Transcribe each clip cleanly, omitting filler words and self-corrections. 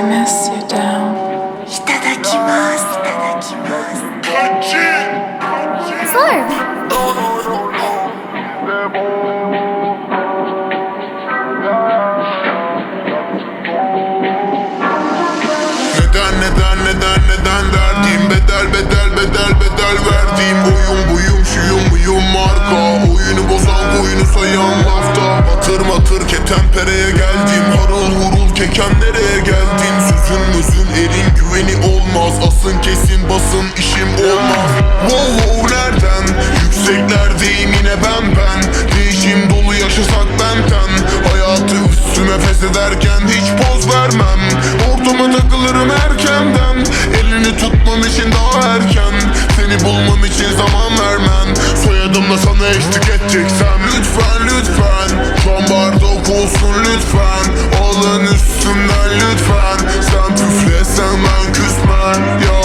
miss you down. Itadakimasu. Slurp. Neden derdim bedel verdiğim boyum şuyum buyum marka. Oyunu bozan koyunu sayan lafta batır ketempereye geldim. Harıl hurul keken nereye geldin? Sözün elin güveni olmaz. Asın kesin basın işim olmaz. Wow nereden? Yükseklerdeyim yine ben. Değişim dolu yaşasak benten. Hayatı üstüme feshederken hiç poz vermem. Ortama takılırım erkenden. Elini tutmam için daha erken. Seni bulmam için zaman vermen. Soyadımla sana eşlik edeceksem lütfen Can bardak olsun lütfen. Alın üstümden lütfen. Sen püflesen ben küsmem ya.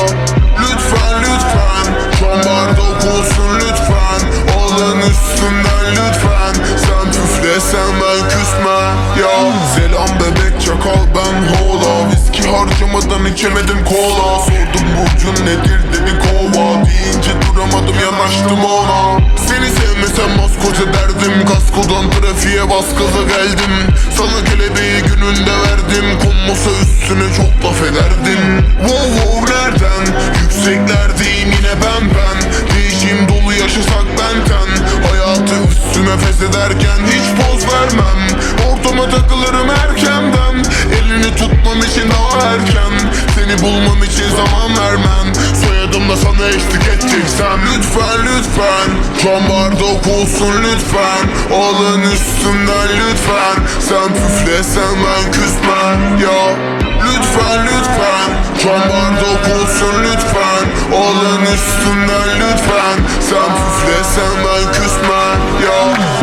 Lütfen Can bardak olsun lütfen. Alın üstümden lütfen. Sen püflesen ben küsmem ya. Selam bebek çakal ben hola. Viski harcamadan içemedim kola. Sordum burcun nedir dedi kova. Deyince duramadım yanaştım ona. Seni sevmesem maskoca derdim. Kaskodan trafiğe bas gaza geldim. Sana kelebeği gününde verdim. Konmasa üstüne çok laf ederdim. Wow nereden? Yükseklerdeyim yine ben. Değişim dolu yaşasak benten. Hayatı üstüme feshederken hiç poz vermem. Ortama takılırım erkenden. Elini tutmam için daha erken. Seni bulmam için zaman vermen. Soyadımla sana eşlik edeceksem lütfen Can bardak olsun lütfen. Alın üstümden lütfen. Sen püflesen ben küsmem ya. Lütfen Can bardak olsun lütfen. Alın üstümden lütfen. Sen püflesen ben küsmem ya.